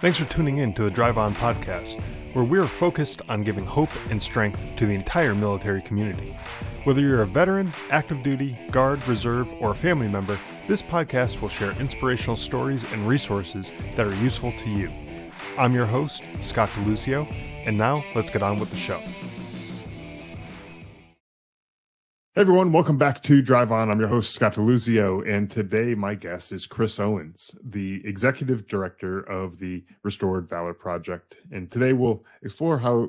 Thanks for tuning in to the Drive On podcast, where we are focused on giving hope and strength to the entire military community. Whether you're a veteran, active duty, guard, reserve, or a family member, this podcast will share inspirational stories and resources that are useful to you. I'm your host, Scott DeLuzio, and now let's get on with the show. Hey everyone, welcome back to Drive On. I'm your host, Scott DeLuzio, and today my guest is Chris Owens, the Executive Director of the Restored Valor Project. And today we'll explore how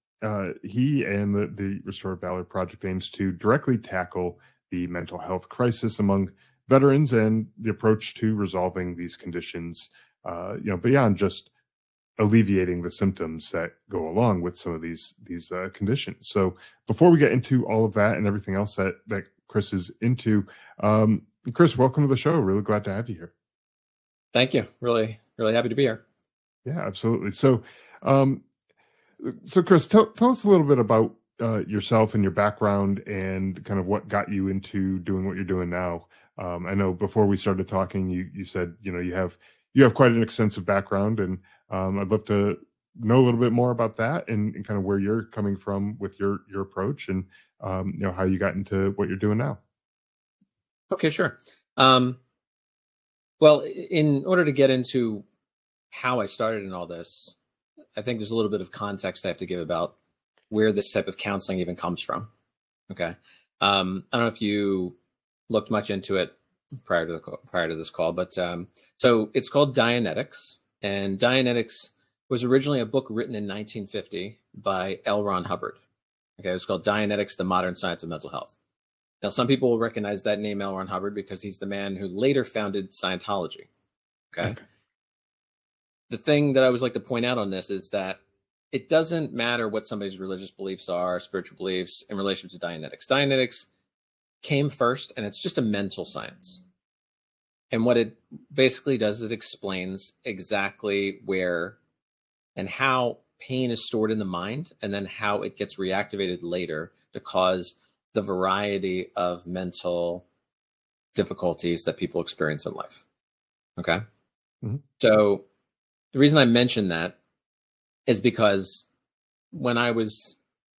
he and the Restored Valor Project aims to directly tackle the mental health crisis among veterans and the approach to resolving these conditions, beyond just alleviating the symptoms that go along with some of these conditions. So before we get into all of that and everything else that Chris is into, Chris, welcome to the show. Really glad to have you here. Thank you. Really happy to be here. Yeah, absolutely. So Chris, tell us a little bit about yourself and your background and kind of what got you into doing what you're doing now. I know before we started talking, you said, you have quite an extensive background, and I'd love to know a little bit more about that and kind of where you're coming from with your approach and, how you got into what you're doing now. Okay, sure. Well, in order to get into how I started in all this, I think there's a little bit of context I have to give about where this type of counseling even comes from. Okay. I don't know if you looked much into it prior to this call, but so it's called Dianetics, and Dianetics was originally a book written in 1950 by L. Ron Hubbard. Okay, it was called Dianetics: The Modern Science of Mental Health. Now, some people will recognize that name, L. Ron Hubbard, because he's the man who later founded Scientology. Okay. The thing that I always like to point out on this is that it doesn't matter what somebody's religious beliefs are, spiritual beliefs, in relation to Dianetics. Dianetics came first, and it's just a mental science. And what it basically does is it explains exactly where and how pain is stored in the mind, and then how it gets reactivated later to cause the variety of mental difficulties that people experience in life. Okay. Mm-hmm. So the reason I mention that is because when I was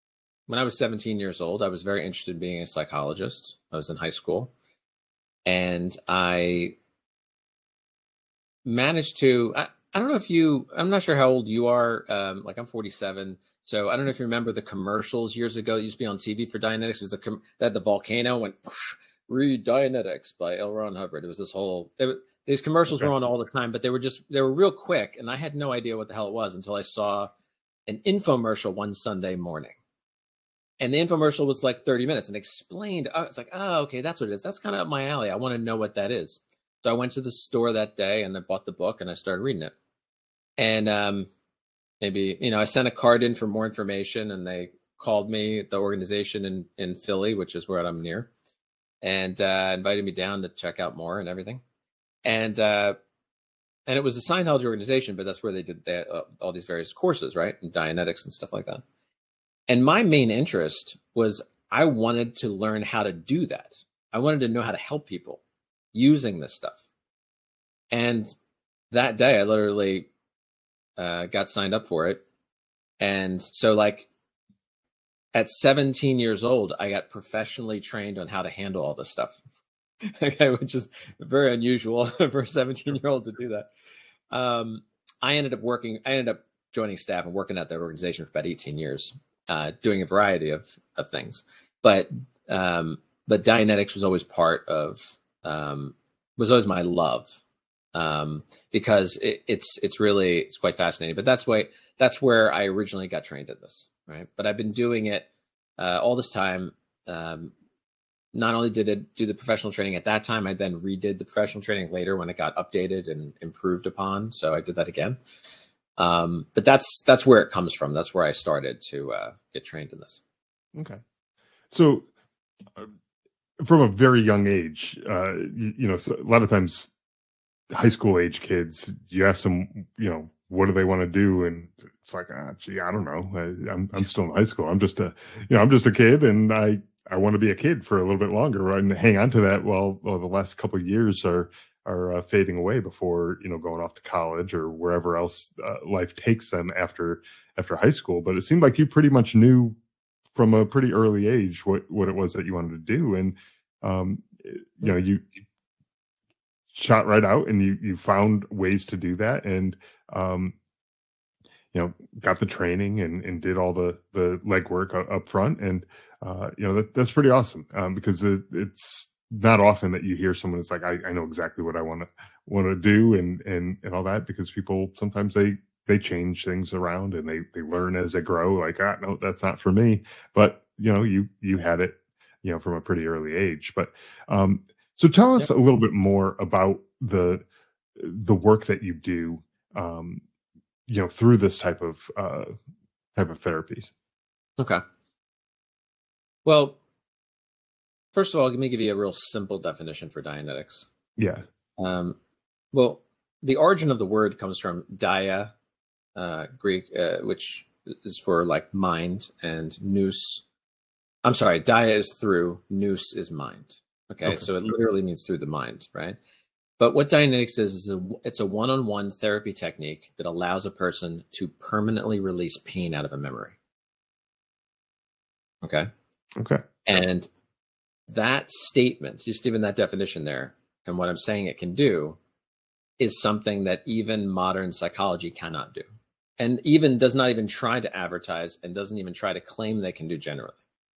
17 years old, I was very interested in being a psychologist. I was in high school, and I managed to, I don't know if I'm not sure how old you are. I'm 47. So I don't know if you remember the commercials years ago that used to be on TV for Dianetics. It was that the volcano went, read Dianetics by L. Ron Hubbard. It was this whole, these commercials were on all the time, but they were real quick. And I had no idea what the hell it was until I saw an infomercial one Sunday morning. And the infomercial was like 30 minutes and explained, it's like, oh, okay, that's what it is. That's kind of up my alley. I want to know what that is. So I went to the store that day and I bought the book and I started reading it. And I sent a card in for more information, and they called me, the organization in Philly, which is where I'm near, and invited me down to check out more and everything. And it was a Scientology organization, but that's where they did all these various courses, right? And Dianetics and stuff like that. And my main interest was I wanted to learn how to do that. I wanted to know how to help people using this stuff. And that day I literally got signed up for it. And so at 17 years old, I got professionally trained on how to handle all this stuff. Okay, which is very unusual for a 17-year-old to do that. I ended up joining staff and working at that organization for about 18 years, doing a variety of things. But Dianetics was always was always my love, because it's quite fascinating. But that's where I originally got trained in this, right? But I've been doing it all this time. Not only did it do the professional training at that time, I then redid the professional training later when it got updated and improved upon. So I did that again. But that's where it comes from. That's where I started to get trained in this. Okay. So from a very young age, so a lot of times high school age kids, you ask them, what do they want to do? And it's like, I don't know. I'm still in high school. I'm just a kid, and I want to be a kid for a little bit longer and hang on to that while the last couple of years are are fading away before, going off to college or wherever else life takes them after high school. But it seemed like you pretty much knew from a pretty early age what it was that you wanted to do, and you shot right out and you found ways to do that, and got the training and did all the legwork up front, and that's pretty awesome, because it's not often that you hear someone that's like, I know exactly what I want to do, and all that, because people sometimes they change things around and they learn as they grow, like, no, that's not for me. But you had it from a pretty early age. But so tell us a little bit more about the work that you do through this type of therapies. Okay. Well, first of all, let me give you a real simple definition for Dianetics. Yeah. Well, the origin of the word comes from dia, Greek, which is for like mind, and nous. I'm sorry, dia is through, nous is mind. Okay, so it literally means through the mind, right? But what Dianetics is it's a one-on-one therapy technique that allows a person to permanently release pain out of a memory. Okay. And that statement, just even that definition there, and what I'm saying it can do, is something that even modern psychology cannot do, and even does not even try to advertise, and doesn't even try to claim they can do generally.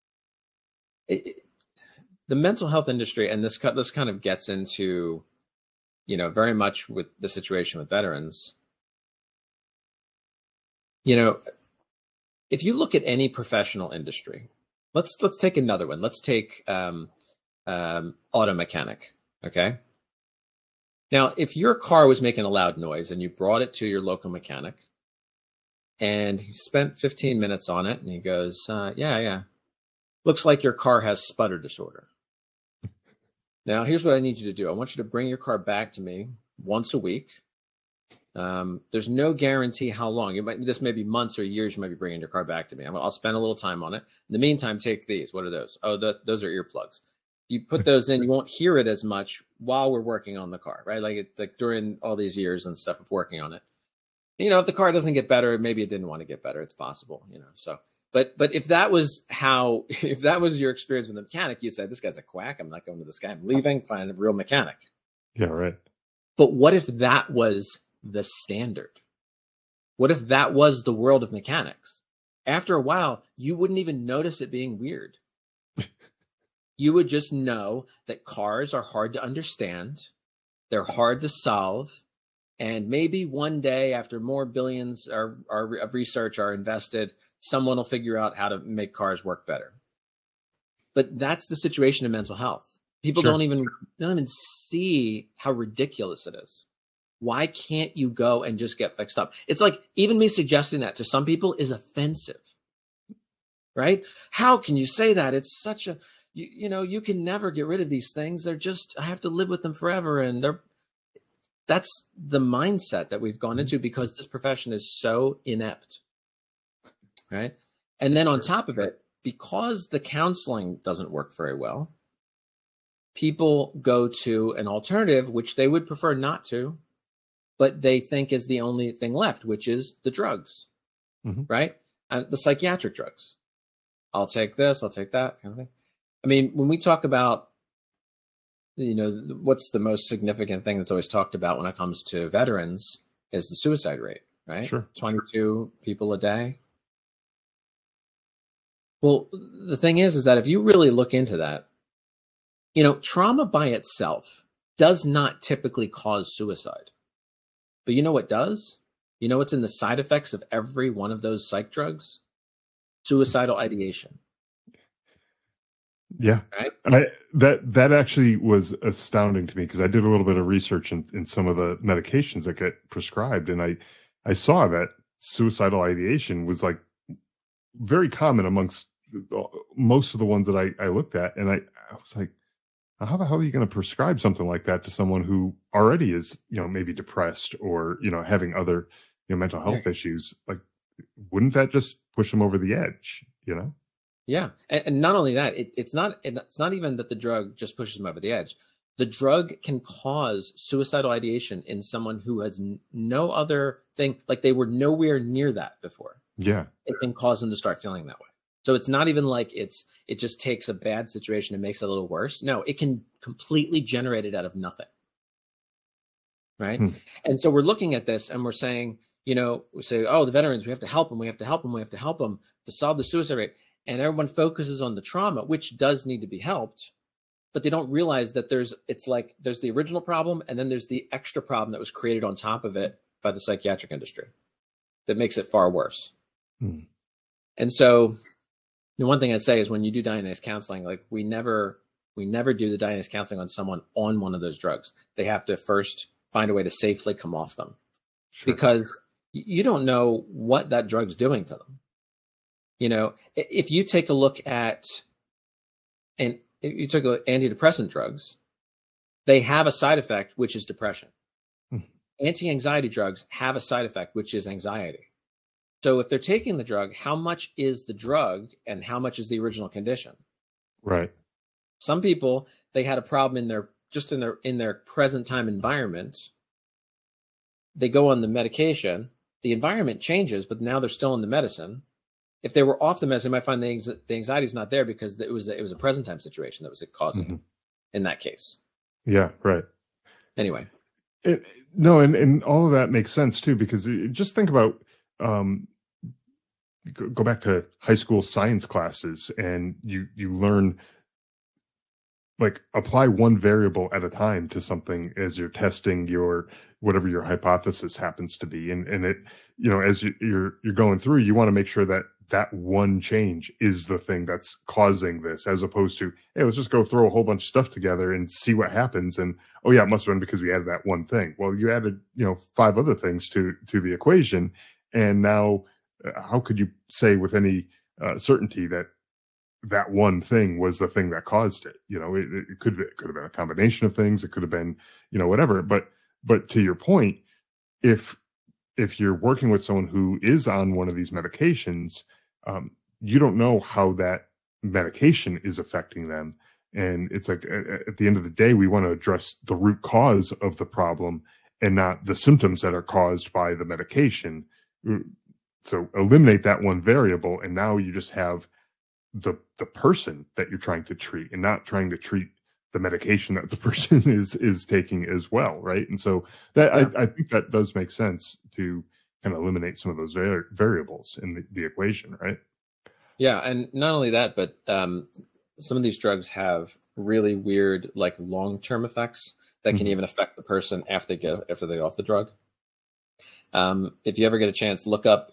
The mental health industry, and this kind of gets into, very much with the situation with veterans. If you look at any professional industry, let's take another one. Let's take auto mechanic. Okay. Now, if your car was making a loud noise and you brought it to your local mechanic, and he spent 15 minutes on it, and he goes, yeah, looks like your car has sputter disorder. Now, here's what I need you to do. I want you to bring your car back to me once a week. There's no guarantee how long. This may be months or years you might be bringing your car back to me. I'll spend a little time on it. In the meantime, take these. What are those? Oh, those are earplugs. You put those in, you won't hear it as much while we're working on the car, right? Like during all these years and stuff of working on it. If the car doesn't get better, maybe it didn't want to get better. It's possible, so. But if that was your experience with the mechanic, you'd say, this guy's a quack. I'm not going to this guy. I'm leaving, find a real mechanic. Yeah, right. But what if that was the standard? What if that was the world of mechanics? After a while, you wouldn't even notice it being weird. You would just know that cars are hard to understand. They're hard to solve. And maybe one day, after more billions of research are invested, someone will figure out how to make cars work better. But that's the situation in mental health. People don't even see how ridiculous it is. Why can't you go and just get fixed up? It's like, even me suggesting that to some people is offensive, right? How can you say that? It's such a, you can never get rid of these things. I have to live with them forever. And that's the mindset that we've gone into, because this profession is so inept. Right. And then on top of it, because the counseling doesn't work very well, people go to an alternative, which they would prefer not to, but they think is the only thing left, which is the drugs, right? And the psychiatric drugs. I'll take this, I'll take that kind of thing. I mean, when we talk about, what's the most significant thing that's always talked about when it comes to veterans is the suicide rate, right? Sure. 22 people a day. Well, the thing is that if you really look into that, trauma by itself does not typically cause suicide. But you know what does? You know what's in the side effects of every one of those psych drugs? Suicidal ideation. Yeah. Right? That actually was astounding to me, because I did a little bit of research in some of the medications that get prescribed, and I saw that suicidal ideation was like very common amongst most of the ones that I looked at. And I was like, how the hell are you going to prescribe something like that to someone who already is, maybe depressed or, having other, mental health issues? Like, wouldn't that just push them over the edge, Yeah. And not only that, it's not even that the drug just pushes them over the edge. The drug can cause suicidal ideation in someone who has no other thing, like they were nowhere near that before. Yeah. It can cause them to start feeling that way. So it's not even like it just takes a bad situation and makes it a little worse. No, it can completely generate it out of nothing. Right. And so we're looking at this and we're saying, we say, oh, the veterans, we have to help them. We have to help them. We have to help them to solve the suicide rate. And everyone focuses on the trauma, which does need to be helped. But they don't realize that there's the original problem and then there's the extra problem that was created on top of it by the psychiatric industry that makes it far worse. And so the one thing I'd say is when you do Dianetics counseling, like we never do the Dianetics counseling on someone on one of those drugs. They have to first find a way to safely come off them. Sure. Because you don't know what that drug's doing to them. If you take a look at antidepressant drugs, they have a side effect, which is depression. Anti-anxiety drugs have a side effect, which is anxiety. So if they're taking the drug, how much is the drug and how much is the original condition? Right. Some people, they had a problem in their present time environment. They go on the medication, the environment changes, but now they're still on the medicine. If they were off the medicine, they might find the anxiety is not there because it was a present time situation that was causing it in that case. Yeah, right. Anyway. And all of that makes sense too, because just think about, go back to high school science classes and you learn, like, apply one variable at a time to something as you're testing whatever your hypothesis happens to be. And it, as you're going through, you want to make sure that one change is the thing that's causing this, as opposed to, hey, let's just go throw a whole bunch of stuff together and see what happens. And, oh yeah, it must have been because we added that one thing. Well, you added, 5 other things to the equation. And now how could you say with any certainty that one thing was the thing that caused it? It could have been a combination of things. It could have been, whatever. But to your point, if you're working with someone who is on one of these medications, you don't know how that medication is affecting them. And it's like, at the end of the day, we want to address the root cause of the problem and not the symptoms that are caused by the medication. So eliminate that one variable, and now you just have the person that you're trying to treat, and not trying to treat the medication that the person is taking as well, right? And so that I think that does make sense to kind of eliminate some of those variables in the equation, right? Yeah, and not only that, but some of these drugs have really weird, like, long-term effects that can even affect the person after they get off the drug. If you ever get a chance, look up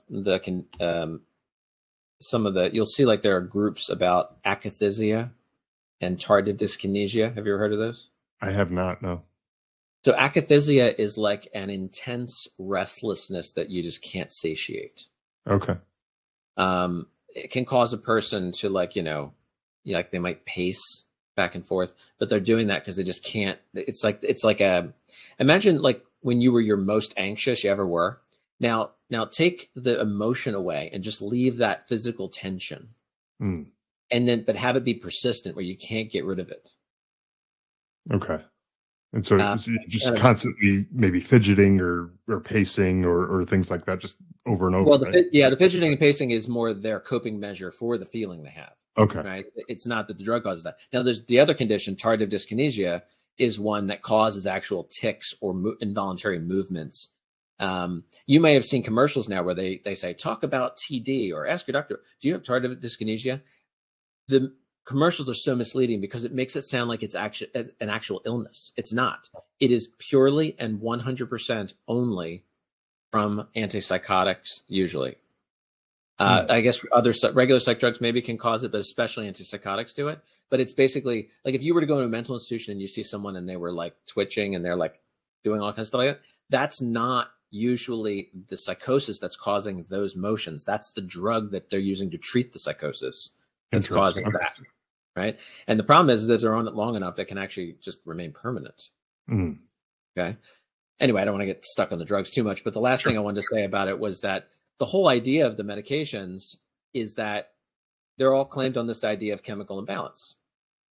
you'll see, like, there are groups about akathisia and tardive dyskinesia. Have you ever heard of those? I have not, no. So akathisia is like an intense restlessness that you just can't satiate. Okay. It can cause a person to, like they might pace back and forth, but they're doing that because they just can't. It's like imagine like when you were your most anxious you ever were. Now take the emotion away and just leave that physical tension. But have it be persistent where you can't get rid of it. Okay. And so you're just constantly maybe fidgeting or pacing or things like that, just over and over. Well, the fidgeting and pacing is more their coping measure for the feeling they have. Okay. Right. It's not that the drug causes that. Now, there's the other condition, tardive dyskinesia, is one that causes actual tics or involuntary movements. You may have seen commercials now where they say, talk about TD or ask your doctor, do you have tardive dyskinesia? The commercials are so misleading because it makes it sound like it's actually an actual illness. It's not. It is purely and 100% only from antipsychotics, usually. I guess other regular psych drugs maybe can cause it, but especially antipsychotics do it. But it's basically like if you were to go to a mental institution and you see someone and they were like twitching and they're like doing all kinds of stuff like that, that's not usually the psychosis that's causing those motions. That's the drug that they're using to treat the psychosis that's causing that, right? And the problem is that if they're on it long enough, it can actually just remain permanent. Okay. Anyway, I don't want to get stuck on the drugs too much, but the last thing I wanted to say about it was that the whole idea of the medications is that they're all claimed on this idea of chemical imbalance.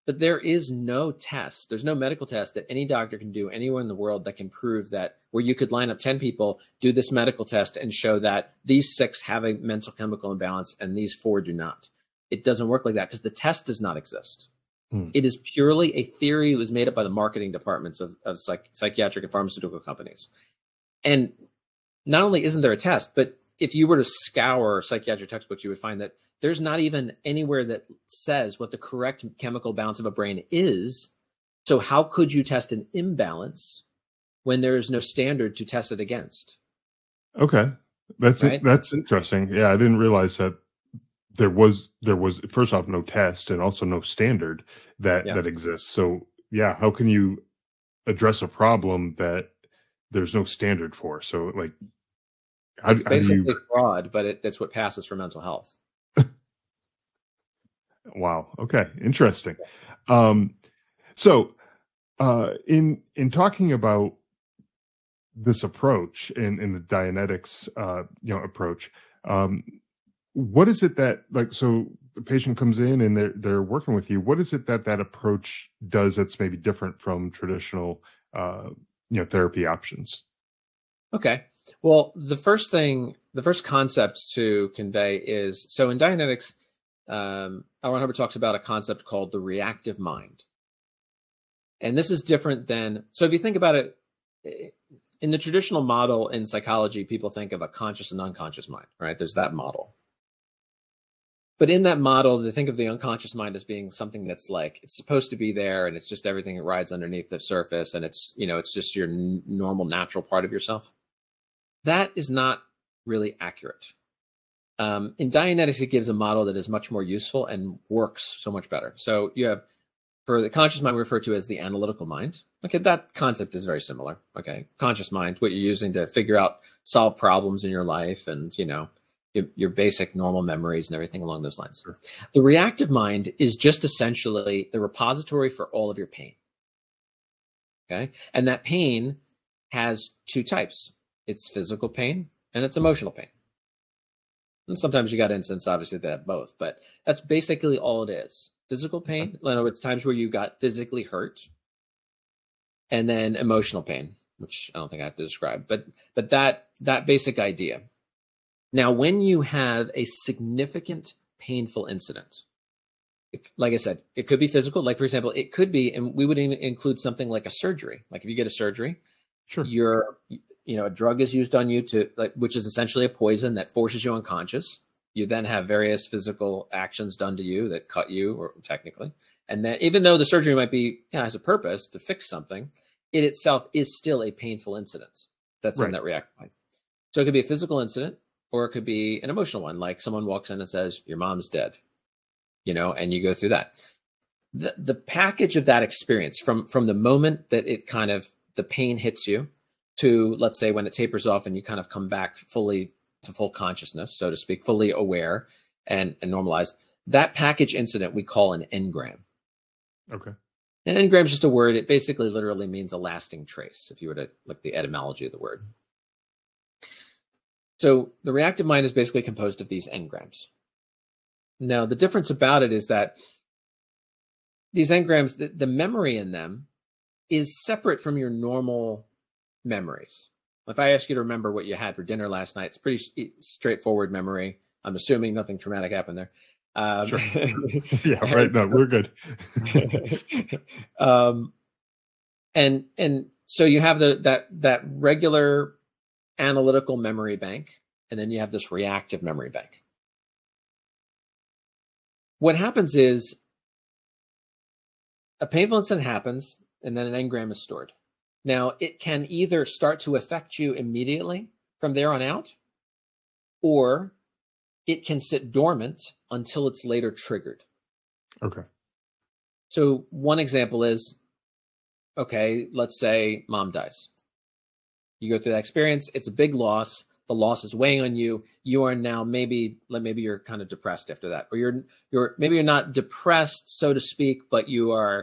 But there is no test. There's no medical test that any doctor can do anywhere in the world that can prove that, where you could line up 10 people, do this medical test and show that these 6 have a mental chemical imbalance and these 4 do not. It doesn't work like that because the test does not exist. It is purely a theory that was made up by the marketing departments of psychiatric and pharmaceutical companies. And not only isn't there a test, but if you were to scour psychiatric textbooks, you would find that there's not even anywhere that says what the correct chemical balance of a brain is. So how could you test an imbalance when there is no standard to test it against? Okay. That's Right? That's interesting. Yeah, I didn't realize that there was first off no test and also no standard that exists. So yeah, how can you address a problem that there's no standard for? So like, It's basically fraud, but that's what passes for mental health. Wow. Okay. Interesting. So in talking about this approach in the Dianetics approach, what is it that, like, so the patient comes in and they're working with you, what is it that approach does that's maybe different from traditional therapy options? Okay. Well, the first concept to convey is, so in Dianetics, L. Ron Hubbard talks about a concept called the reactive mind. And this is different than, so if you think about it, in the traditional model in psychology, people think of a conscious and unconscious mind, right? There's that model. But in that model, they think of the unconscious mind as being something that's like, it's supposed to be there and it's just everything that rides underneath the surface and it's, it's just your normal, natural part of yourself. That is not really accurate. In Dianetics, it gives a model that is much more useful and works so much better. So you have, for the conscious mind, we refer to as the analytical mind. Okay, that concept is very similar. Okay, conscious mind, what you're using to figure out, solve problems in your life and, your basic normal memories and everything along those lines. Sure. The reactive mind is just essentially the repository for all of your pain. Okay, and that pain has 2 types. It's physical pain and it's emotional pain. And sometimes you got instances, obviously, that have both, but that's basically all it is. Physical pain, in other words, times where you got physically hurt, and then emotional pain, which I don't think I have to describe, but that basic idea. Now, when you have a significant painful incident, like I said, it could be physical. Like, for example, it could be, and we would even include something like a surgery. Like if you get a surgery, sure, a drug is used on you which is essentially a poison that forces you unconscious. You then have various physical actions done to you that cut you, or technically, and then even though the surgery might be has a purpose to fix something, it itself is still a painful incident that's in that reactive mind. So it could be a physical incident, or it could be an emotional one, like someone walks in and says, "Your mom's dead," and you go through that. The package of that experience from the moment that it kind of the pain hits you to, let's say, when it tapers off and you kind of come back fully to full consciousness, so to speak, fully aware and normalized, that package incident we call an engram. Okay. An engram is just a word. It basically literally means a lasting trace, if you were to look the etymology of the word. So the reactive mind is basically composed of these engrams. Now, the difference about it is that these engrams, the memory in them is separate from your normal memories. If I ask you to remember what you had for dinner last night, it's pretty straightforward memory. I'm assuming nothing traumatic happened there. Sure. Yeah, right. No, we're good. And so you have that regular analytical memory bank, and then you have this reactive memory bank. What happens is a painful incident happens, and then an engram is stored. Now, it can either start to affect you immediately from there on out, or it can sit dormant until it's later triggered. Okay. So one example is, okay, let's say mom dies. You go through that experience. It's a big loss. The loss is weighing on you. You are now maybe you're kind of depressed after that, or you're not depressed, so to speak, but your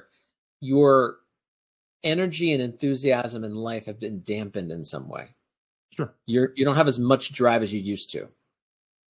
energy and enthusiasm in life have been dampened in some way. Sure. You don't have as much drive as you used to.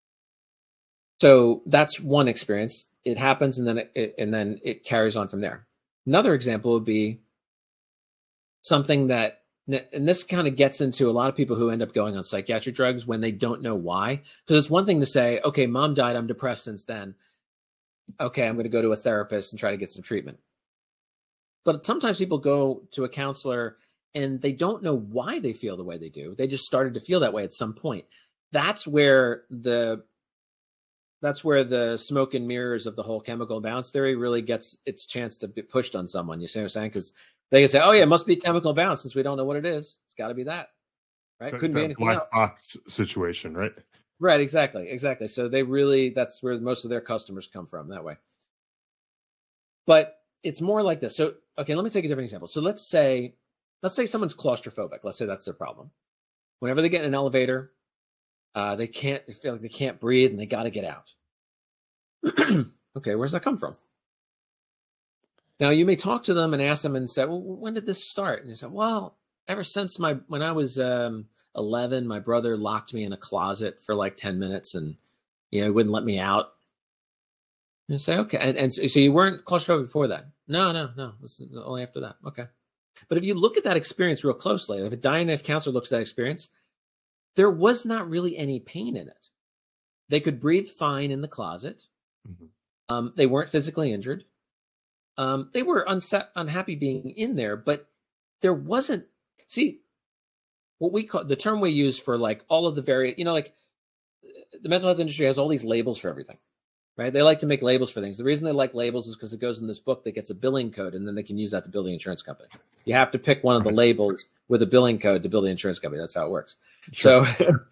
So that's one experience. It happens, and then it carries on from there. Another example would be something that, and this kind of gets into a lot of people who end up going on psychiatric drugs when they don't know why. Because it's one thing to say, okay, mom died, I'm depressed since then. Okay, I'm going to go to a therapist and try to get some treatment. But sometimes people go to a counselor and they don't know why they feel the way they do. They just started to feel that way at some point. That's where the smoke and mirrors of the whole chemical imbalance theory really gets its chance to be pushed on someone. You see what I'm saying? Because they can say, "Oh yeah, it must be chemical imbalance since we don't know what it is. It's got to be that, right? So Couldn't be anything else." Box situation, right? Right, exactly. So that's where most of their customers come from that way. But it's more like this. So, okay, let me take a different example. So let's say someone's claustrophobic. Let's say that's their problem. Whenever they get in an elevator, they feel like they can't breathe and they got to get out. Okay, where's that come from? Now, you may talk to them and ask them and say, well, when did this start? And they say, well, ever since when I was 11, my brother locked me in a closet for like 10 minutes and, he wouldn't let me out. And you say, okay. And so you weren't claustrophobic before that? No. This is only after that. Okay. But if you look at that experience real closely, if a Dianetics counselor looks at that experience, there was not really any pain in it. They could breathe fine in the closet. Mm-hmm. They weren't physically injured. They were unhappy being in there, but there wasn't, what we call, the term we use for like all of the various, like the mental health industry has all these labels for everything, right? They like to make labels for things. The reason they like labels is because it goes in this book that gets a billing code, and then they can use that to build the insurance company. You have to pick one of the labels with a billing code to build the insurance company. That's how it works. Sure.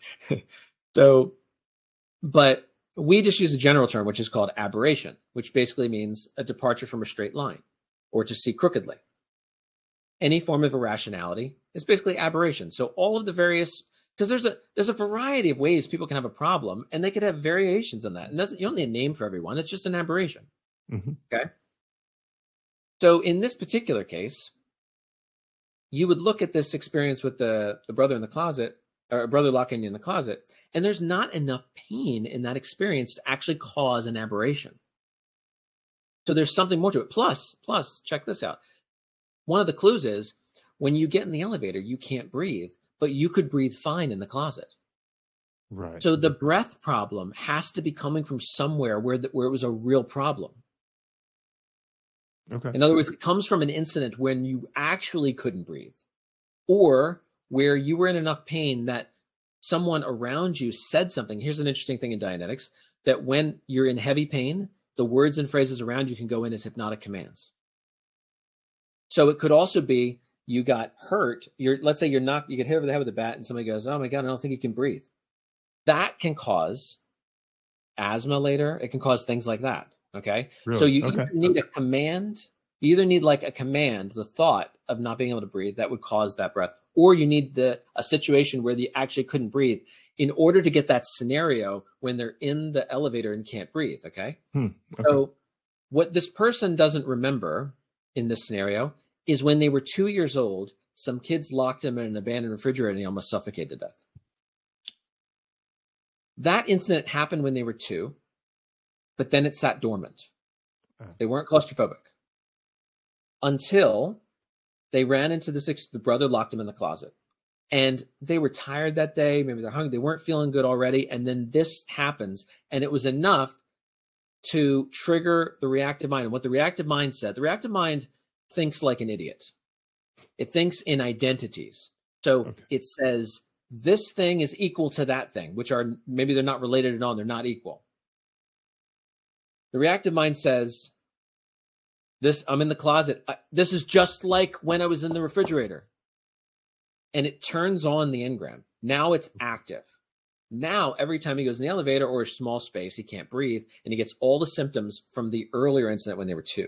But we just use a general term, which is called aberration, which basically means a departure from a straight line or to see crookedly. Any form of irrationality is basically aberration. So all of the various, because there's a variety of ways people can have a problem, and they could have variations on that. And you don't need a name for everyone. It's just an aberration. Mm-hmm. Okay. So in this particular case, you would look at this experience with the brother in the closet, or a brother locking you in the closet, and there's not enough pain in that experience to actually cause an aberration. So there's something more to it. Plus, check this out. One of the clues is when you get in the elevator, you can't breathe, but you could breathe fine in the closet. Right. So the breath problem has to be coming from somewhere where it was a real problem. Okay. In other words, it comes from an incident when you actually couldn't breathe, or where you were in enough pain that someone around you said something. Here's an interesting thing in Dianetics, that when you're in heavy pain, the words and phrases around you can go in as hypnotic commands. So it could also be you got hurt. Let's say you get hit over the head with a bat and somebody goes, oh my God, I don't think you can breathe. That can cause asthma later. It can cause things like that. Okay. Really? So you either need a command. You either need like a command, the thought of not being able to breathe that would cause that breath, or you need a situation where you actually couldn't breathe in order to get that scenario when they're in the elevator and can't breathe. Okay. So what this person doesn't remember in this scenario is when they were 2 years old, some kids locked him in an abandoned refrigerator and he almost suffocated to death. That incident happened when they were 2, but then it sat dormant. They weren't claustrophobic until they ran into the brother locked him in the closet. And they were tired that day. Maybe they're hungry. They weren't feeling good already. And then this happens. And it was enough to trigger the reactive mind. And what the reactive mind said, the reactive mind thinks like an idiot. It thinks in identities. So it says this thing is equal to that thing, which are maybe they're not related at all. They're not equal. The reactive mind says, I'm in the closet. This is just like when I was in the refrigerator. And it turns on the engram. Now it's active. Now, every time he goes in the elevator or a small space, he can't breathe, and he gets all the symptoms from the earlier incident when they were 2.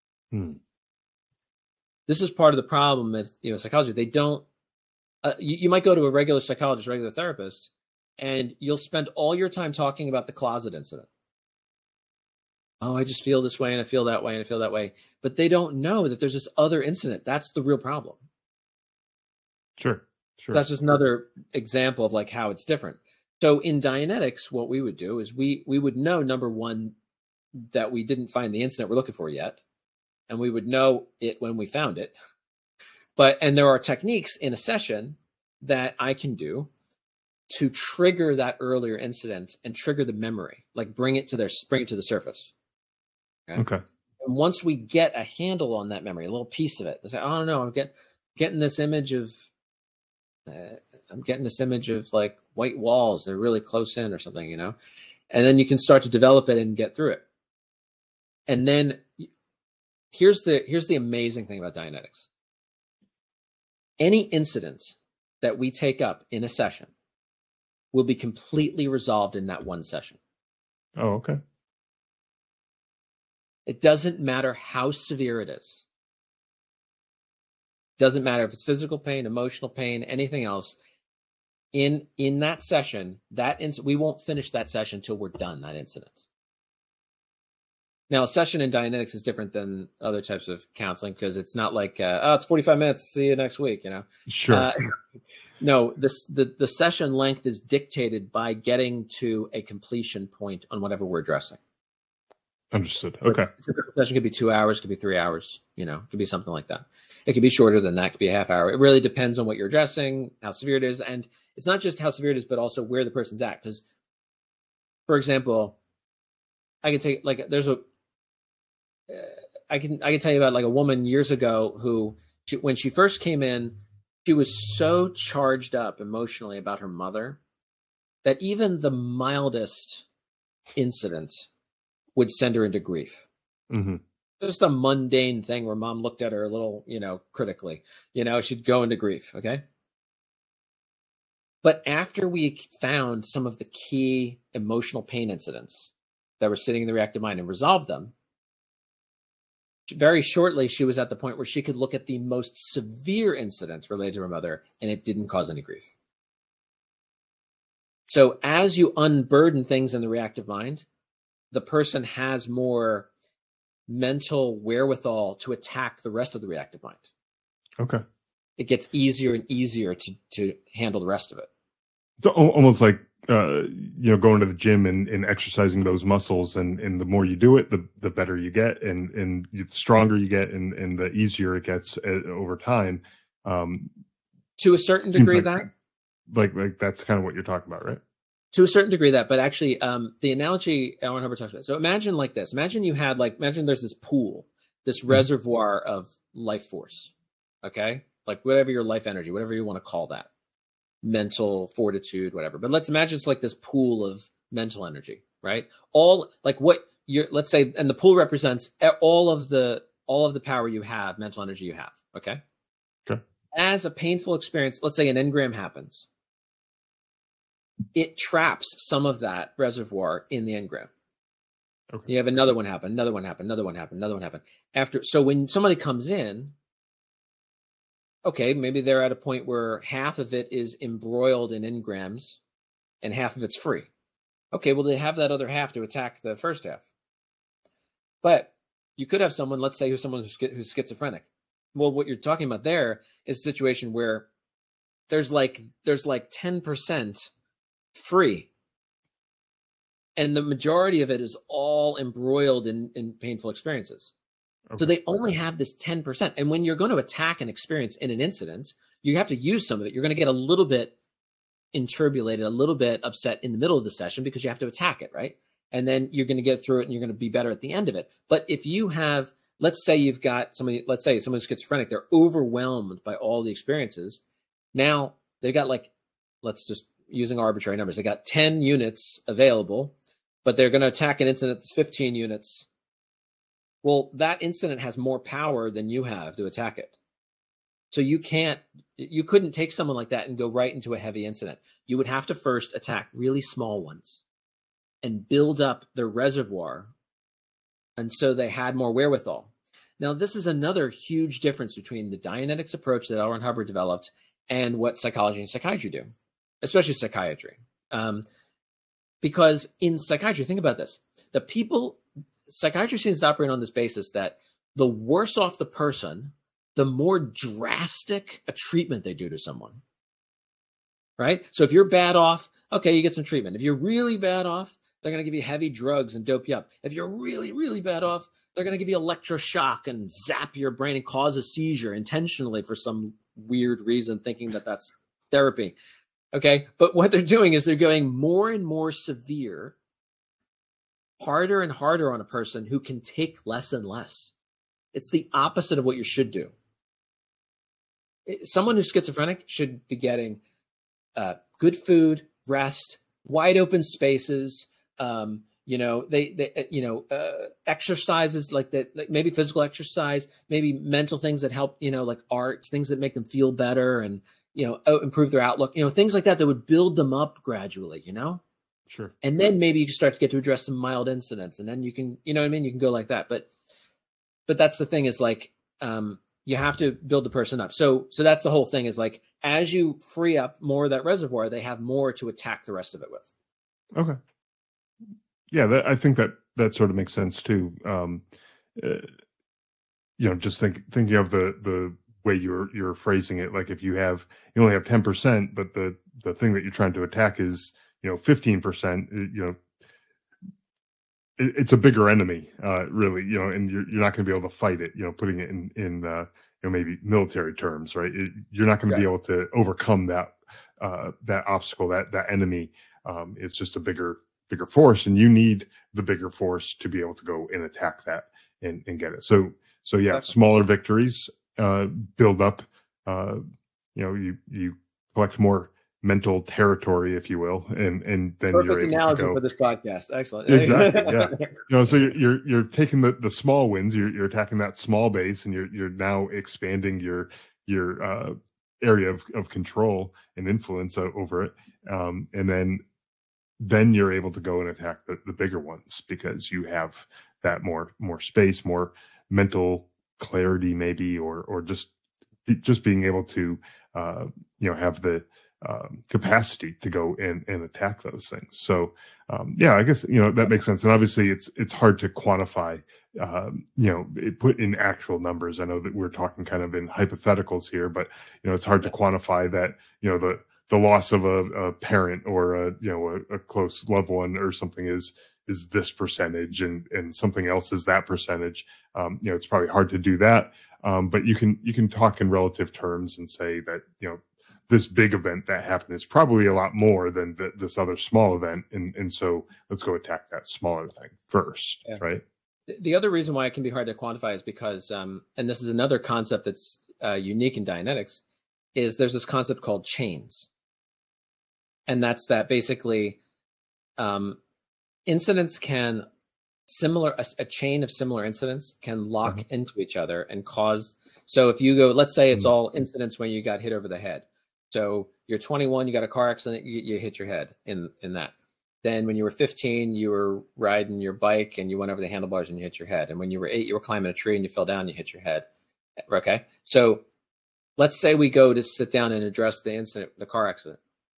This is part of the problem with psychology. They don't. You might go to a regular psychologist, regular therapist, and you'll spend all your time talking about the closet incident. Oh, I just feel this way, and I feel that way, and I feel that way. But they don't know that there's this other incident. That's the real problem. Sure. So that's just another example of like how it's different. So in Dianetics, what we would do is we would know, number one, that we didn't find the incident we're looking for yet. and we would know it when we found it. And there are techniques in a session that I can do to trigger that earlier incident and trigger the memory, like bring it to the surface. Okay. And once we get a handle on that memory, a little piece of it, they say, "Oh no, I'm getting this image of, like white walls. They're really close in or something, you know." And then you can start to develop it and get through it. And then here's the amazing thing about Dianetics. Any incident that we take up in a session will be completely resolved in that one session. Oh, okay. It doesn't matter how severe it is. Doesn't matter if it's physical pain, emotional pain, anything else. In that session, we won't finish that session until we're done that incident. Now, a session in Dianetics is different than other types of counseling because it's not like, it's 45 minutes, see you next week, you know? Sure. No, the session length is dictated by getting to a completion point on whatever we're addressing. Understood. Okay. A session could be 2 hours, could be 3 hours, you know, could be something like that. It could be shorter than that, could be a half hour. It really depends on what you're addressing, how severe it is. And it's not just how severe it is, but also where the person's at. Because, for example, I can take, like, I can tell you about like a woman years ago who, when she first came in, she was so charged up emotionally about her mother that even the mildest incident would send her into grief. Mm-hmm. Just a mundane thing where mom looked at her a little, you know, critically, you know, she'd go into grief. Okay. But after we found some of the key emotional pain incidents that were sitting in the reactive mind and resolved them, very shortly, she was at the point where she could look at the most severe incidents related to her mother, and it didn't cause any grief. So as you unburden things in the reactive mind, the person has more mental wherewithal to attack the rest of the reactive mind. Okay. It gets easier and easier to handle the rest of it. So almost like, going to the gym and exercising those muscles, and the more you do it, the better you get, and the stronger you get, and the easier it gets over time. To a certain degree, like that's kind of what you're talking about, right? To a certain degree, but actually, the analogy L. Ron Hubbard talks about. So imagine like this. Imagine there's this pool, this reservoir of life force. Okay, like whatever your life energy, whatever you want to call that. Mental fortitude, whatever. But let's imagine it's like this pool of mental energy, right? Let's say, and the pool represents all of the power you have, mental energy you have. Okay. Okay. As a painful experience, let's say an engram happens, it traps some of that reservoir in the engram. Okay. You have another one happen, another one happen, another one happen, another one happen. So when somebody comes in, okay, maybe they're at a point where half of it is embroiled in engrams and half of it's free. Okay, well, they have that other half to attack the first half. But you could have someone, let's say, who's schizophrenic. Well, what you're talking about there is a situation where there's like 10% free. And the majority of it is all embroiled in painful experiences. Okay. So they only have this 10%. And when you're going to attack an experience in an incident, you have to use some of it. You're going to get a little bit inturbulated, a little bit upset in the middle of the session because you have to attack it, right? And then you're going to get through it and you're going to be better at the end of it. But if you have, let's say you've got someone who's schizophrenic, they're overwhelmed by all the experiences. Now they've got let's just using arbitrary numbers, they got 10 units available, but they're going to attack an incident that's 15 units. Well, that incident has more power than you have to attack it. So you couldn't take someone like that and go right into a heavy incident. You would have to first attack really small ones and build up their reservoir. And so they had more wherewithal. Now, this is another huge difference between the Dianetics approach that L. Ron Hubbard developed and what psychology and psychiatry do, especially psychiatry. Because in psychiatry, think about this. Psychiatry seems to operate on this basis that the worse off the person, the more drastic a treatment they do to someone, right? So if you're bad off, okay, you get some treatment. If you're really bad off, they're going to give you heavy drugs and dope you up. If you're really, really bad off, They're going to give you electroshock and zap your brain and cause a seizure intentionally for some weird reason, thinking that that's therapy. Okay. But what they're doing is they're going more and more severe, harder and harder on a person who can take less and less. It's the opposite of what you should do. Someone who's schizophrenic should be getting good food, rest, wide open spaces, exercises like that, like maybe physical exercise, maybe mental things that help, like art, things that make them feel better and, improve their outlook, things like that would build them up gradually, Sure. And then maybe you can start to get to address some mild incidents, and then you can, you can go like that. But that's the thing is like, you have to build the person up. So that's the whole thing is like, as you free up more of that reservoir, they have more to attack the rest of it with. Okay. Yeah, I think that sort of makes sense too. Just thinking of the way you're phrasing it, like if you only have 10%, but the thing that you're trying to attack is 15%. It's a bigger enemy, really. And you're not going to be able to fight it. Putting it in maybe military terms, right? You're not going to be able to overcome that obstacle, that enemy. It's just a bigger force, and you need the bigger force to be able to go and attack that and get it. So yeah, smaller victories build up. You collect more mental territory, if you will, and then perfect you're able analogy to go for this podcast. Excellent. Exactly. Yeah. So you're taking the small wins. You're attacking that small base, and you're now expanding your area of control and influence over it, and then you're able to go and attack the bigger ones because you have that more space, more mental clarity, maybe, or just being able to have the capacity to go and attack those things. So I guess that makes sense. And obviously it's hard to quantify, put in actual numbers. I know that we're talking kind of in hypotheticals here, but it's hard to quantify that the loss of a parent or a close loved one or something is this percentage, and something else is that percentage. It's probably hard to do that, but you can talk in relative terms and say that this big event that happened is probably a lot more than this other small event, and so let's go attack that smaller thing first, right? The other reason why it can be hard to quantify is because, and this is another concept that's unique in Dianetics, is there's this concept called chains. And that's that basically incidents can a chain of similar incidents can lock into each other and cause. So if you go, let's say it's all incidents when you got hit over the head. So you're 21, you got a car accident, you hit your head in that. Then when you were 15, you were riding your bike and you went over the handlebars and you hit your head. And when you were 8, you were climbing a tree and you fell down and you hit your head. Okay. So let's say we go to sit down and address the incident, the car accident.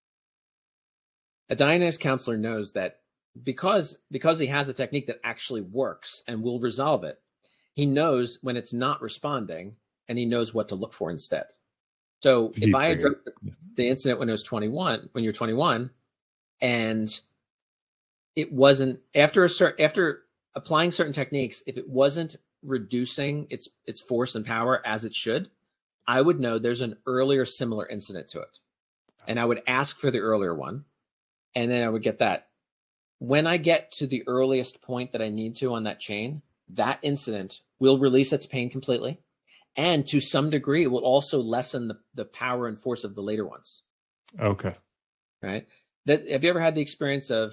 A Dianetics counselor knows that because he has a technique that actually works and will resolve it, he knows when it's not responding and he knows what to look for instead. So if I address the incident when you're 21, and it wasn't after applying certain techniques, if it wasn't reducing its force and power as it should, I would know there's an earlier similar incident to it. And I would ask for the earlier one. And then I would get that. When I get to the earliest point that I need to on that chain, that incident will release its pain completely. And to some degree, it will also lessen the power and force of the later ones. Okay. Right. Have you ever had the experience of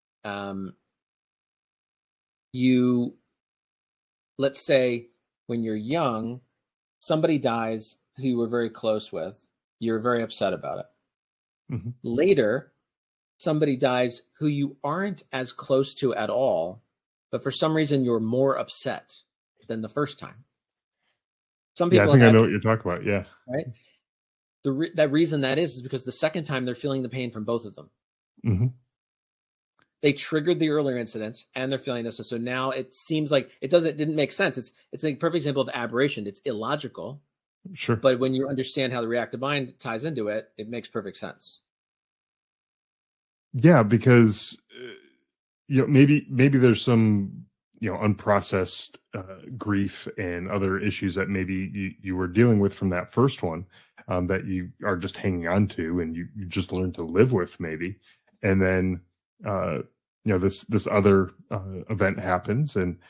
let's say when you're young, somebody dies who you were very close with, you're very upset about it. Mm-hmm. Later, somebody dies who you aren't as close to at all, but for some reason you're more upset than the first time. Some people, I think I know what you're talking about. Yeah. Right. That reason that is because the second time they're feeling the pain from both of them. Mm-hmm. They triggered the earlier incidents and they're feeling this. So now it seems like it didn't make sense. It's a perfect example of aberration. It's illogical. Sure. But when you understand how the reactive mind ties into it, it makes perfect sense. Yeah, because maybe there's some unprocessed grief and other issues that maybe you were dealing with from that first one, that you are just hanging on to, and you just learn to live with maybe. And then this other event happens, and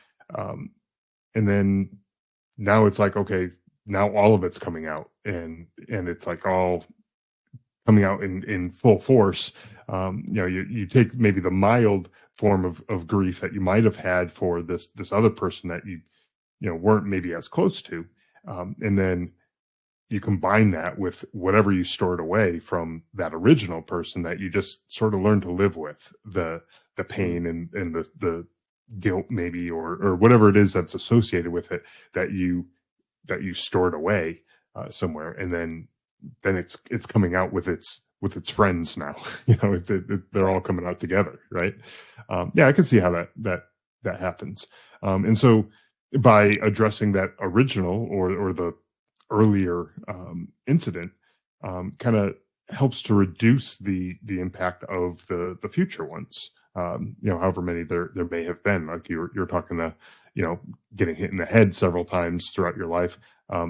then now it's like, okay, now all of it's coming out, and it's like all coming out in full force. You take maybe the mild form of grief that you might have had for this other person that you weren't maybe as close to, and then you combine that with whatever you stored away from that original person that you just sort of learned to live with, the pain and the guilt maybe, or whatever it is that's associated with it, that you stored away somewhere, and then it's coming out with its friends now. They're all coming out together, right? I can see how that happens. And so by addressing that original or the earlier incident, kind of helps to reduce the impact of the future ones. However many there may have been, like you're talking to, getting hit in the head several times throughout your life.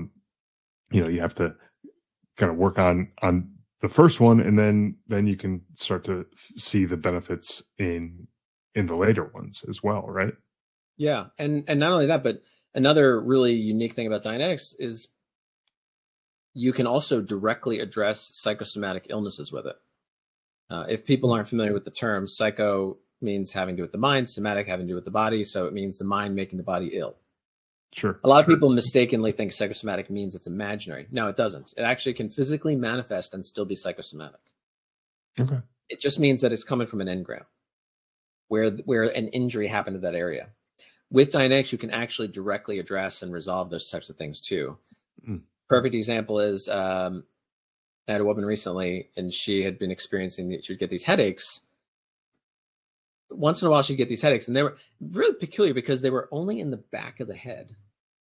You have to kind of work on the first one, and then you can start to see the benefits in the later ones as well, right? Yeah, and not only that, but another really unique thing about Dianetics is you can also directly address psychosomatic illnesses with it. If people aren't familiar with the term, psycho means having to do with the mind, somatic having to do with the body, so it means the mind making the body ill. Sure. A lot of people mistakenly think psychosomatic means it's imaginary. No, it doesn't. It actually can physically manifest and still be psychosomatic. Okay. It just means that it's coming from an engram where an injury happened to that area. With Dianetics, you can actually directly address and resolve those types of things too. Perfect example is I had a woman recently, and she had been experiencing, she would get these headaches. Once in a while, she'd get these headaches, and they were really peculiar because they were only in the back of the head.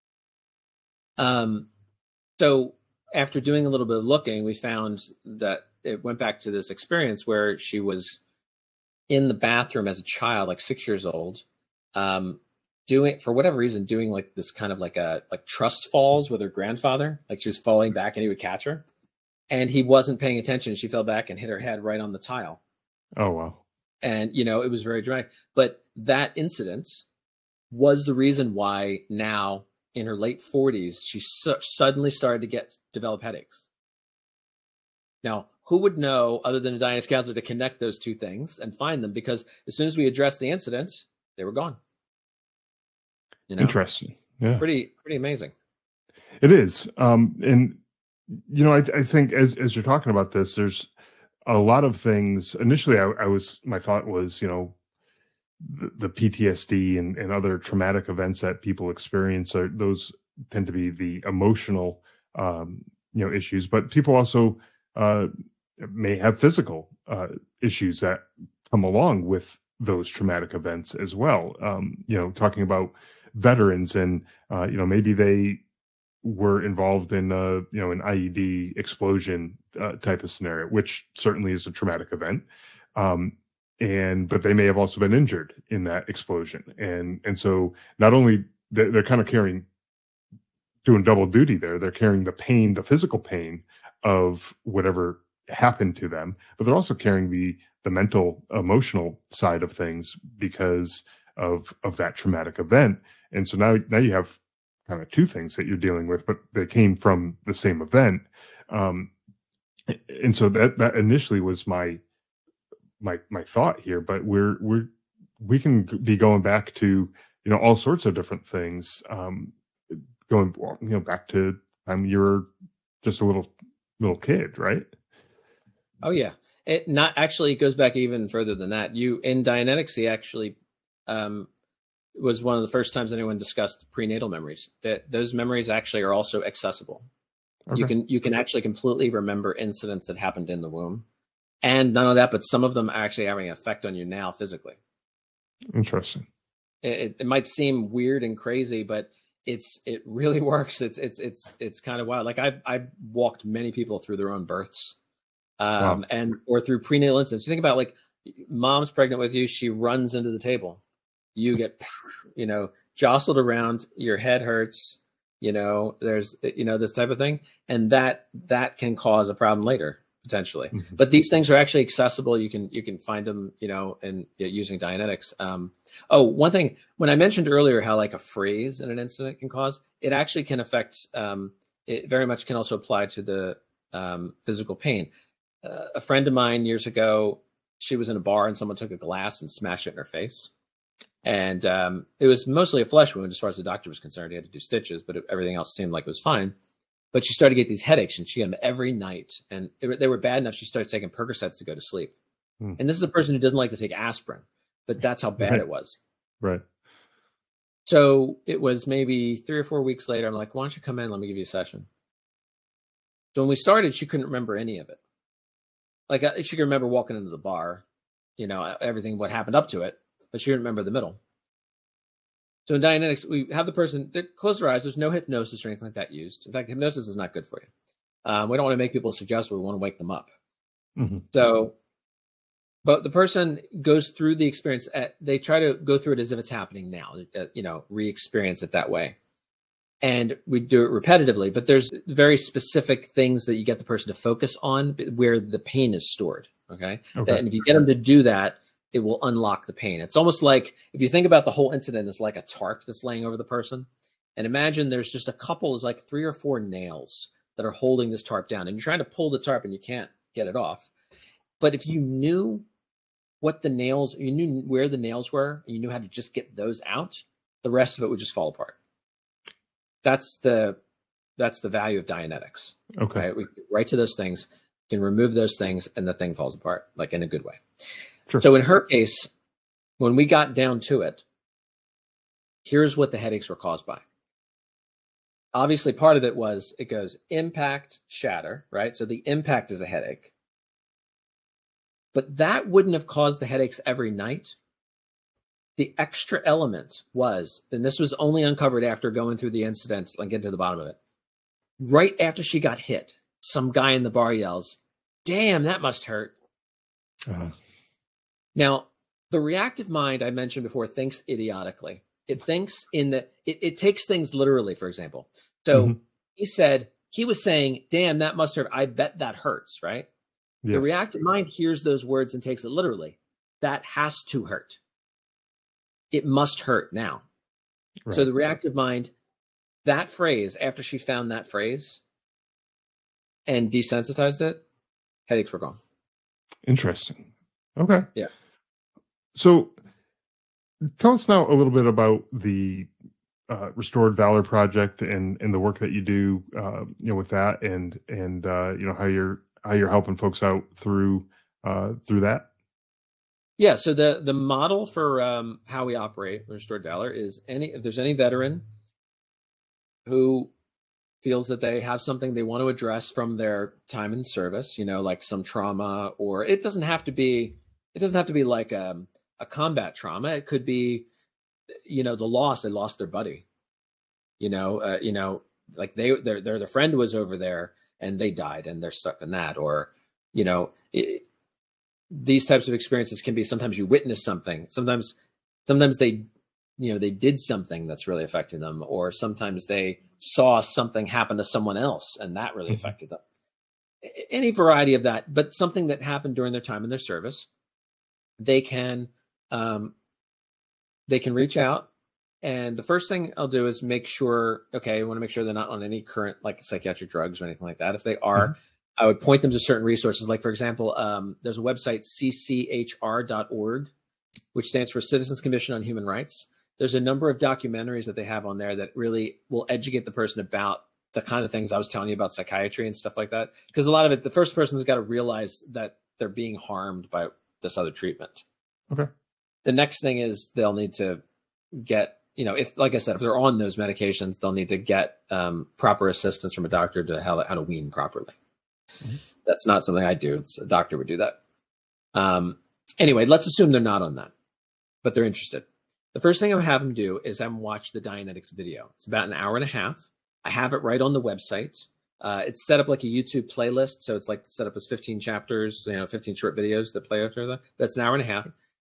So after doing a little bit of looking, we found that it went back to this experience where she was in the bathroom as a child, like 6 years old, doing, for whatever reason, doing like this kind of like trust falls with her grandfather. Like she was falling back and he would catch her, and he wasn't paying attention. She fell back and hit her head right on the tile. Oh, wow. And, it was very dramatic. But that incident was the reason why now in her late 40s, she suddenly started to develop headaches. Now, who would know other than a Dianetics counselor to connect those two things and find them? Because as soon as we addressed the incident, they were gone. Interesting. Yeah. Pretty amazing. It is. And, I think as you're talking about this, there's a lot of things. Initially, my thought was, the PTSD and other traumatic events that people experience, those tend to be the emotional, issues. But people also may have physical issues that come along with those traumatic events as well. Talking about veterans, and maybe they were involved in an IED explosion type of scenario, which certainly is a traumatic event. But they may have also been injured in that explosion, and so not only they're kind of doing double duty there. They're carrying the pain, the physical pain of whatever happened to them, but they're also carrying the mental, emotional side of things because of that traumatic event. And so now you have kind of two things that you're dealing with, but they came from the same event. And so that initially was my thought here, but we can be going back to, all sorts of different things, going, back to you were just a little kid, right? Oh yeah. It not actually goes back even further than that. In Dianetics, he actually, was one of the first times anyone discussed prenatal memories. That those memories actually are also accessible. Okay. You can actually completely remember incidents that happened in the womb, and none of that, but some of them are actually having an effect on you now physically. Interesting. It might seem weird and crazy, but it really works. It's kind of wild. Like I've walked many people through their own births, wow. or through prenatal incidents. You think about, like, mom's pregnant with you, she runs into the table. you get, jostled around, your head hurts, there's, this type of thing. And that can cause a problem later, potentially. Mm-hmm. But these things are actually accessible. You can find them, and using Dianetics. One thing, when I mentioned earlier how like a phrase in an incident can cause, it actually can affect, it very much can also apply to the physical pain. A friend of mine years ago, she was in a bar and someone took a glass and smashed it in her face. And it was mostly a flesh wound as far as the doctor was concerned. He had to do stitches, but everything else seemed like it was fine. But she started to get these headaches, and she had them every night. And they were bad enough she started taking Percocets to go to sleep. And this is a person who doesn't like to take aspirin, but that's how bad it was. Right. So it was maybe 3 or 4 weeks later. I'm like, why don't you come in? Let me give you a session. So when we started, she couldn't remember any of it. Like she could remember walking into the bar, everything, what happened up to it, but she didn't remember the middle. So in Dianetics, we have the person close their eyes. There's no hypnosis or anything like that used. In fact, hypnosis is not good for you. We don't want to make people suggest we want to wake them up. Mm-hmm. So, but the person goes through the experience. They try to go through it as if it's happening now, re-experience it that way. And we do it repetitively, but there's very specific things that you get the person to focus on where the pain is stored. Okay. And if you get them to do that, it will unlock the pain. It's almost like, if you think about the whole incident as like a tarp that's laying over the person, and imagine there's just a couple, it's like 3 or 4 nails that are holding this tarp down, and you're trying to pull the tarp and you can't get it off. But if you knew you knew where the nails were, and you knew how to just get those out, the rest of it would just fall apart. That's the value of Dianetics. Okay. Right? We get right to those things, can remove those things, and the thing falls apart, like in a good way. Sure. So in her case, when we got down to it, here's what the headaches were caused by. Obviously, part of it was, it goes impact, shatter, right? So the impact is a headache. But that wouldn't have caused the headaches every night. The extra element was, and this was only uncovered after going through the incident and getting to the bottom of it. Right after she got hit, some guy in the bar yells, "Damn, that must hurt." Uh-huh. Now, the reactive mind I mentioned before thinks idiotically. It thinks it takes things literally, for example. So he was saying, "Damn, that must hurt. I bet that hurts," right? Yes. The reactive mind hears those words and takes it literally. That has to hurt. It must hurt now. Right. So the reactive mind, that phrase, after she found that phrase and desensitized it, headaches were gone. Interesting. Okay. Yeah. So tell us now a little bit about the Restored Valor Project and the work that you do, with that, and how you're helping folks out through that. Yeah. So the model for how we operate Restored Valor is if there's any veteran who feels that they have something they want to address from their time in service, like some trauma, or it doesn't have to be like a combat trauma. It could be, the loss. They lost their buddy. Like their friend was over there and they died and they're stuck in that, or these types of experiences can be, sometimes you witness something, sometimes they did something that's really affecting them, or sometimes they saw something happen to someone else and that really affected them. Any variety of that, but something that happened during their time in their service, they can reach out. And the first thing I'll do is make sure, I want to make sure they're not on any current like psychiatric drugs or anything like that. If they are, I would point them to certain resources. Like, for example, there's a website, cchr.org, which stands for Citizens Commission on Human Rights. There's a number of documentaries that they have on there that really will educate the person about the kind of things I was telling you about psychiatry and stuff like that. Because a lot of it, the first person's got to realize that they're being harmed by this other treatment. Okay. The next thing is they'll need to get, if, like I said, if they're on those medications, they'll need to get proper assistance from a doctor to how to wean properly. That's not something I do. It's a doctor would do that. Anyway, let's assume they're not on that, but they're interested. The first thing I would have them do is have them watch the Dianetics video. It's about an hour and a half. I have it right on the website. It's set up like a YouTube playlist. So it's like set up as 15 chapters, 15 short videos that play after that. That's an hour and a half.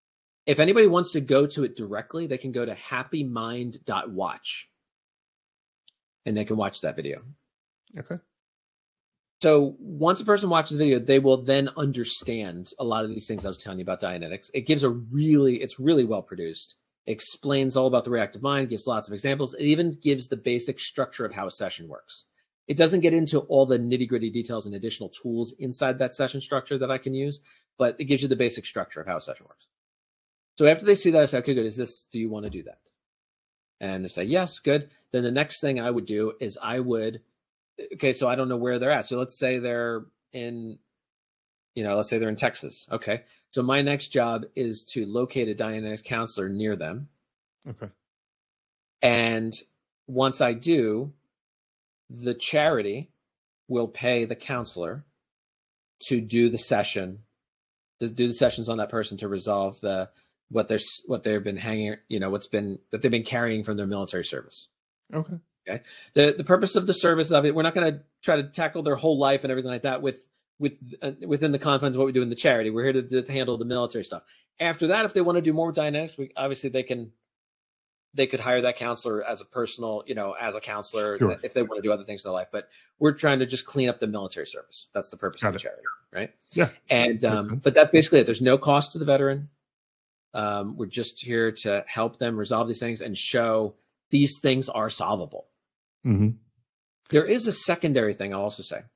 If anybody wants to go to it directly, they can go to happymind.watch and they can watch that video. Okay. So once a person watches the video, they will then understand a lot of these things I was telling you about Dianetics. It gives it's really well produced. It explains all about the reactive mind, gives lots of examples. It even gives the basic structure of how a session works. It doesn't get into all the nitty-gritty details and additional tools inside that session structure that I can use, but it gives you the basic structure of how a session works. So after they see that, I say, okay, good. Do you want to do that? And they say, yes, good. Then the next thing I would do is okay, so I don't know where they're at. So let's say they're in Texas. Okay. So my next job is to locate a Dianetics counselor near them. Okay. And once I do, the charity will pay the counselor to do the sessions on that person to resolve what they've been that they've been carrying from their military service. Okay. Okay. The purpose of the service of it, we're not going to try to tackle their whole life and everything like that within the confines of what we do in the charity. We're here to handle the military stuff. After that, if they want to do more with Dianetics, obviously they could hire that counselor as a personal, as a counselor, sure, if they want to do other things in their life. But we're trying to just clean up the military service. That's the purpose of the charity, right? Yeah. And but that's basically it. There's no cost to the veteran. We're just here to help them resolve these things and show these things are solvable. Mm-hmm. There is a secondary thing I'll also say.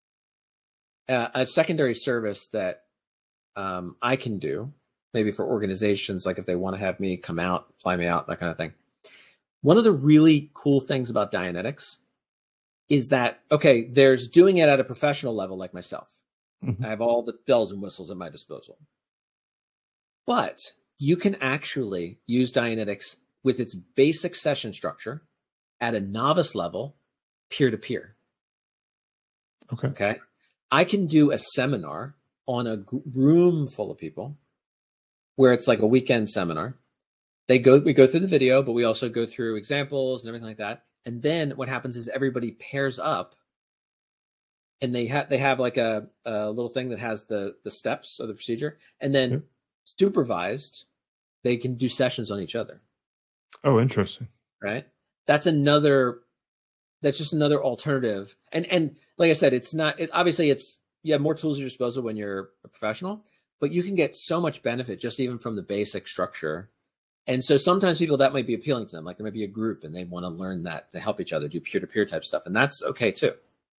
A secondary service that I can do, maybe for organizations, like if they want to have me come out, fly me out, that kind of thing. One of the really cool things about Dianetics is that, okay, there's doing it at a professional level like myself. Mm-hmm. I have all the bells and whistles at my disposal. But you can actually use Dianetics with its basic session structure at a novice level, peer-to-peer. Okay. I can do a seminar on a room full of people where it's like a weekend seminar. We go through the video, but we also go through examples and everything like that. And then what happens is everybody pairs up and they have like a little thing that has the steps of the procedure. And then supervised, they can do sessions on each other. Oh, interesting. Right. That's just another alternative. And like I said, obviously you have more tools at your disposal when you're a professional, but you can get so much benefit just even from the basic structure. And so sometimes people, that might be appealing to them. Like there might be a group and they want to learn that to help each other, do peer-to-peer type stuff. And that's okay too.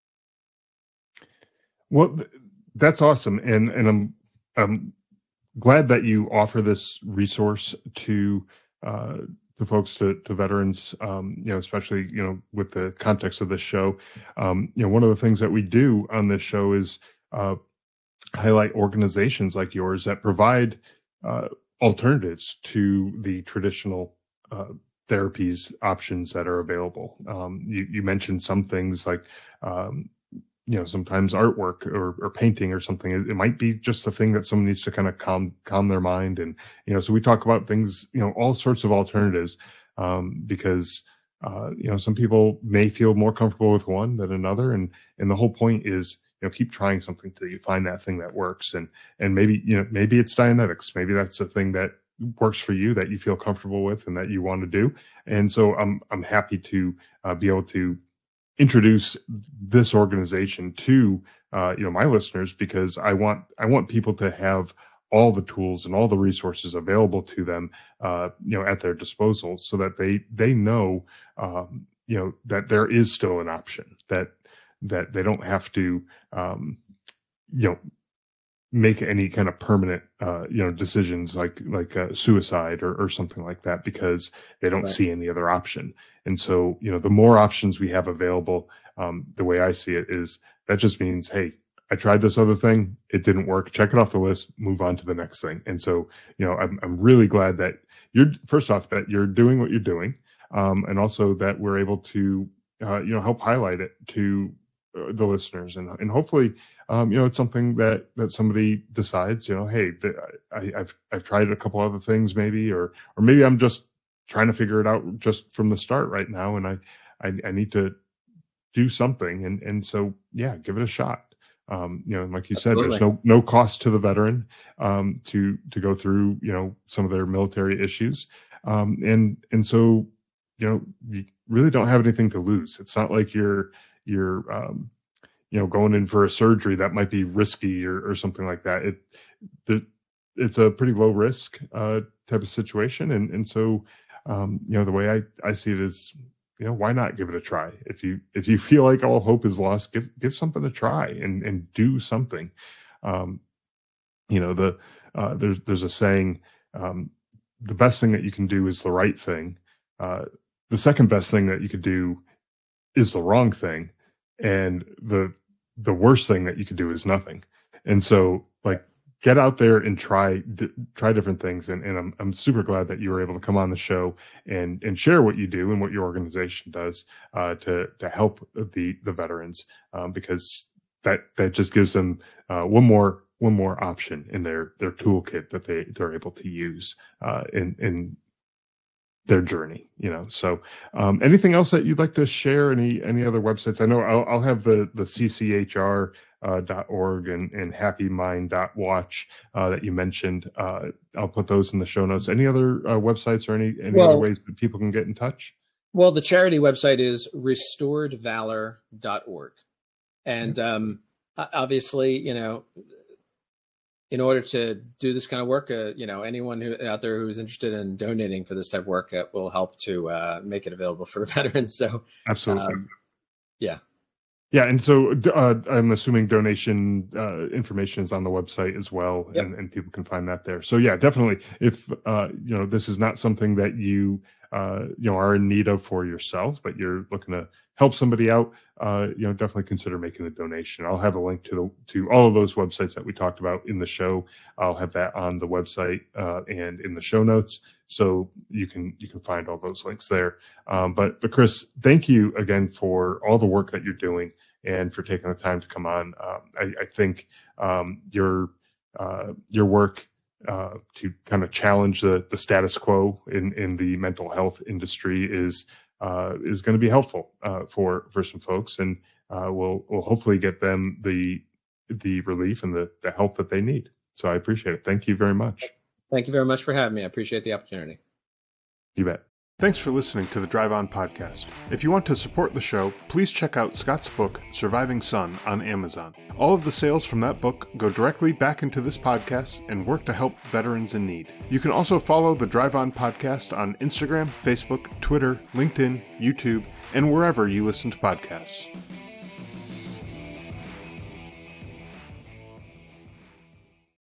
Well, that's awesome. And I'm glad that you offer this resource to folks, to veterans, especially, with the context of this show. One of the things that we do on this show is highlight organizations like yours that provide alternatives to the traditional therapies options that are available. You mentioned some things like, sometimes artwork or painting or something. It might be just a thing that someone needs to kind of calm their mind. And, so we talk about things, all sorts of alternatives, because, some people may feel more comfortable with one than another. And the whole point is, keep trying something till you find that thing that works. And maybe, maybe it's Dianetics. Maybe that's the thing that works for you, that you feel comfortable with and that you want to do. And so I'm happy to be able to introduce this organization to my listeners, because I want people to have all the tools and all the resources available to them at their disposal, so that they know that there is still an option, that they don't have to make any kind of permanent decisions like suicide or something like that, because they don't see any other option. And so the more options we have available, the way I see it is, that just means, hey, I tried this other thing, it didn't work, check it off the list, move on to the next thing. And so I'm really glad that that you're doing what you're doing, and also that we're able to help highlight it to the listeners, and hopefully it's something that somebody decides, hey, I've tried a couple other things, maybe, or maybe I'm just trying to figure it out just from the start right now, and I need to do something, and so give it a shot. Like you said, there's no cost to the veteran to go through, some of their military issues. And so, you really don't have anything to lose. It's not like you're going in for a surgery that might be risky or something like that. It's a pretty low risk type of situation. And so, the way I see it is, why not give it a try? If you feel like all hope is lost, give something a try and do something. There's a saying, the best thing that you can do is the right thing. The second best thing that you could do is the wrong thing. And the worst thing that you could do is nothing. And so, get out there and try different things. And I'm super glad that you were able to come on the show and share what you do and what your organization does to help the veterans, because that just gives them one more option in their toolkit that they're able to use in their journey. So anything else that you'd like to share? Any other websites? I know I'll have the CCHR .org and happymind.watch that you mentioned. I'll put those in the show notes. Any other websites or any other ways that people can get in touch? Well, the charity website is restoredvalor.org. And obviously, in order to do this kind of work, anyone out there who's interested in donating for this type of work will help to make it available for veterans. So absolutely. Yeah. Yeah, and so I'm assuming donation information is on the website as well, yep. and people can find that there. So yeah, definitely. If this is not something that you are in need of for yourself, but you're looking to help somebody out, definitely consider making a donation. I'll have a link to all of those websites that we talked about in the show. I'll have that on the website and in the show notes, so you can find all those links there. But Chris, thank you again for all the work that you're doing and for taking the time to come on. I think your work to kind of challenge the status quo in the mental health industry is going to be helpful for some folks, and will hopefully get them the relief and the help that they need. So I appreciate it. Thank you very much. Thank you very much for having me. I appreciate the opportunity. You bet. Thanks for listening to the Drive On podcast. If you want to support the show, please check out Scott's book, Surviving Son, on Amazon. All of the sales from that book go directly back into this podcast and work to help veterans in need. You can also follow the Drive On podcast on Instagram, Facebook, Twitter, LinkedIn, YouTube, and wherever you listen to podcasts.